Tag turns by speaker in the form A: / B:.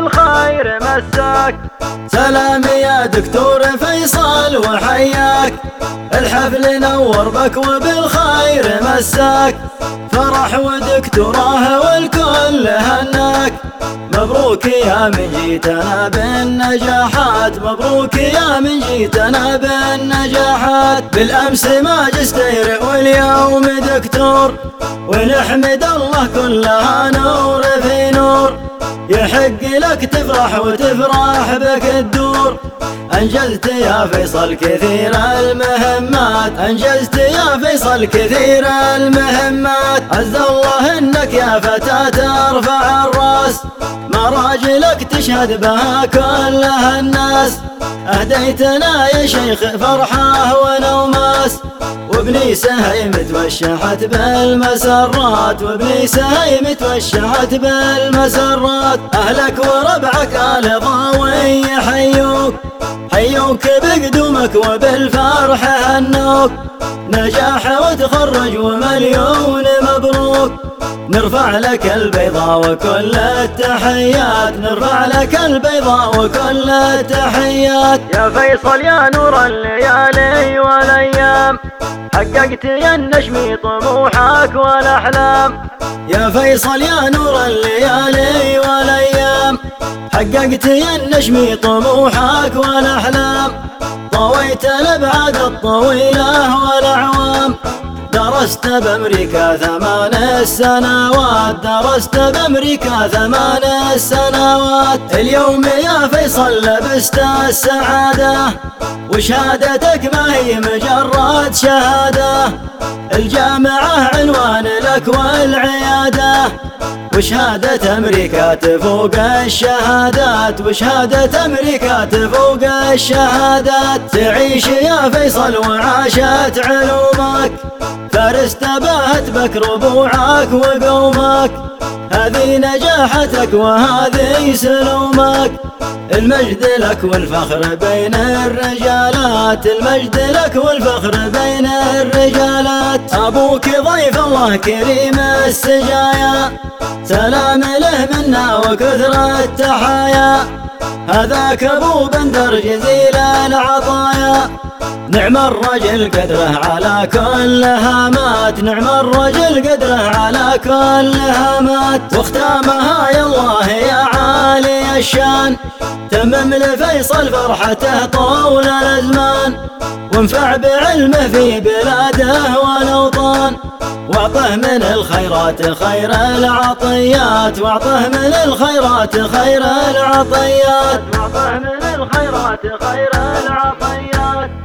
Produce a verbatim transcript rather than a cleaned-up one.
A: وبالخير مساك.
B: سلام يا دكتور فيصل وحياك، الحفل نور بك وبالخير مساك، فرح ودكتوراه والكل هناك. مبروك يا من جيتنا بالنجاحات، مبروك يا من جيتنا بالنجاحات. بالأمس ماجستير واليوم دكتور، ونحمد الله كلها نور في نور. يحق لك تفرح وتفرح بك الدور، أنجزت يا فيصل كثير المهمات، أنجزت يا فيصل كثير المهمات. عز الله إنك يا فتاة ترفع الراس، مراجلك تشهد بها كلها الناس. أهديتنا يا شيخ فرحة ونوماس، وابني سهيم توشحت بالمسرات، وابني سهيم توشحت بالمسرات. أهلك وربعك آل ضاوي يحيوك، حيوك بقدومك وبالفرح هنوك. نجاح وتخرج ومليون مبروك، نرفع لك البيضاء وكل التحيات، نرفع لك البيضاء وكل التحيات.
A: يا فيصل يا نور الليالي والايام، حققت يا النجم طموحك والاحلام.
B: يا فيصل يا نور الليالي والايام، حققت يا النجم طموحك والاحلام. طويت الابعاد الطويله والاعوام، درست بأمريكا ثمان السنوات، درست بأمريكا ثمان السنوات. اليوم يا فيصل لبست السعادة، وشهادتك ما هي مجرد شهادة. الجامعة عنوان لك والعيادة، وشهادة أمريكا تفوق الشهادات، وشهادة أمريكا تفوق الشهادات. تعيش يا فيصل وعاشت علومك، فارس تباهت بك ربوعك وقومك. هذه نجاحتك وهذه سلومك، المجد لك والفخر بين الرجالات، المجد لك والفخر بين الرجالات. أبوك ضيف الله كريم السجايا، سلام له منا وكثر التحايا. هذاك أبو بندر جزيل العطايا، نعم الرجل قدره على كل هامات، نعم الرجل قدره على كل هامات. واختامها يا الله يا عالي الشان، تمم لفيصل فرحته طول الأزمان، وانفع بعلمه في بلاده والأوطان. واعطه من الخيرات خير العطيات، واعطه من الخيرات خير العطيات،
A: واعطه من الخيرات خير العطيات.